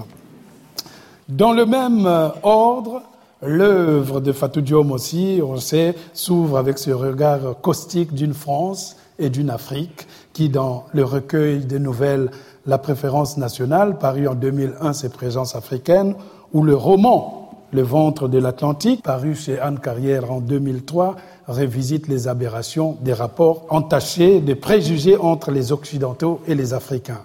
Dans le même ordre, l'œuvre de Fatou Diome aussi, on sait, s'ouvre avec ce regard caustique d'une France et d'une Afrique qui, dans le recueil de nouvelles La préférence nationale, paru en 2001, ses présences africaines, ou le roman Le ventre de l'Atlantique, paru chez Anne Carrière en 2003, revisite les aberrations des rapports entachés de préjugés entre les Occidentaux et les Africains.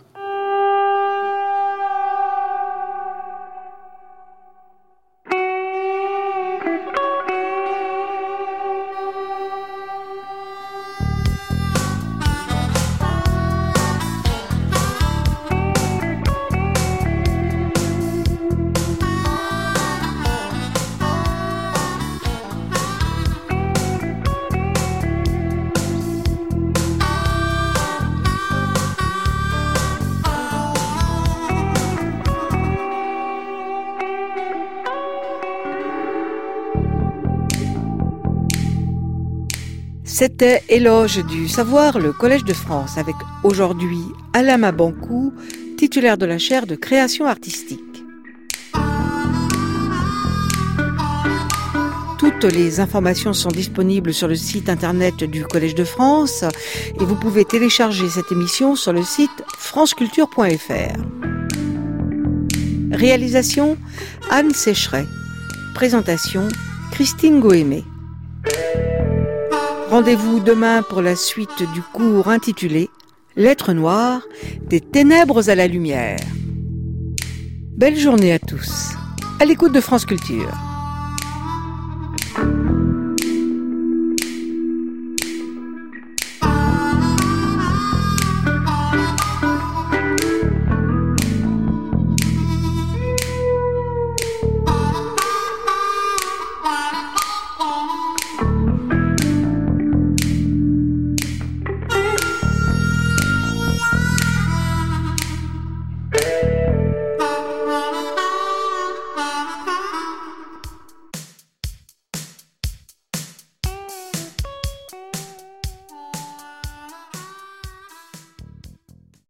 C'était Éloge du savoir, le Collège de France, avec aujourd'hui Alain Mabankou, titulaire de la chaire de création artistique. Toutes les informations sont disponibles sur le site internet du Collège de France et vous pouvez télécharger cette émission sur le site franceculture.fr. Réalisation Anne Sécheret. Présentation Christine Goémé. Rendez-vous demain pour la suite du cours intitulé « Lettres noires, des ténèbres à la lumière ». Belle journée à tous, à l'écoute de France Culture.